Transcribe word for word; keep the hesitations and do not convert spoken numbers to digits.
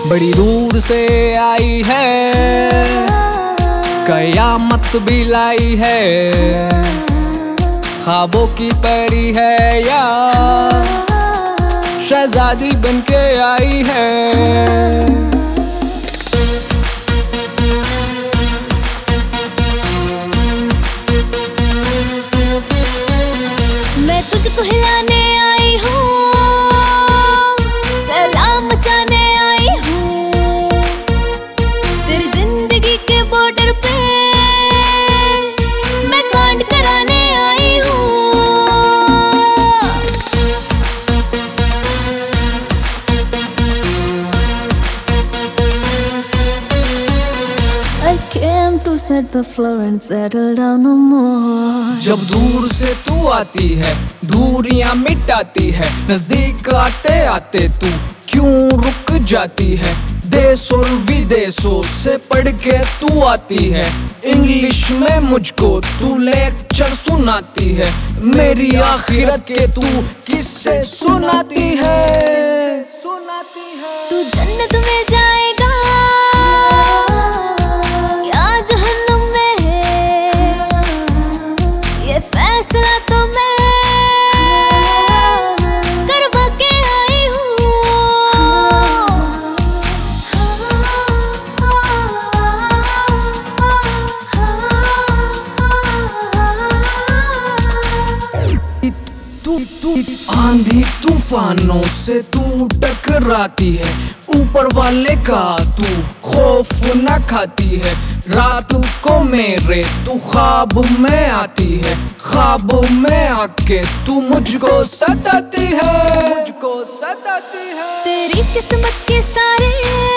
बड़ी दूर से आई है, कयामत भी लाई है, ख्वाबों की परी है या शहजादी बनके आई है। मैं तुझको हिलाने आई हूँ, सलाम मचाने आई हूँ, तेरी जिंदगी के बॉर्डर पे मैं कांड कराने आई हूँ। I came to set the floor and settle down no more. जब दूर से तू आती है, दूरियां मिटाती है, नजदीक आते आते तू क्यों रुक जाती है। देश और विदेशों से पढ़ के तू आती है, इंग्लिश में मुझको तू लेक्चर सुनाती है, मेरी आखिरत के तू किससे सुनाती है सुनाती है। तू जन्नत में जाएगा या जहन्नुम में है, ये फैसला तो मैं करवा के आई हूँ। तू तू आंधी तूफानों से तू टकराती है, ऊपर वाले का तू खौफ न खाती है, रात को मेरे तू ख्वाब में आती है, ख्वाब में आके तू मुझको सताती है मुझको सताती है। तेरी किस्मत के सारे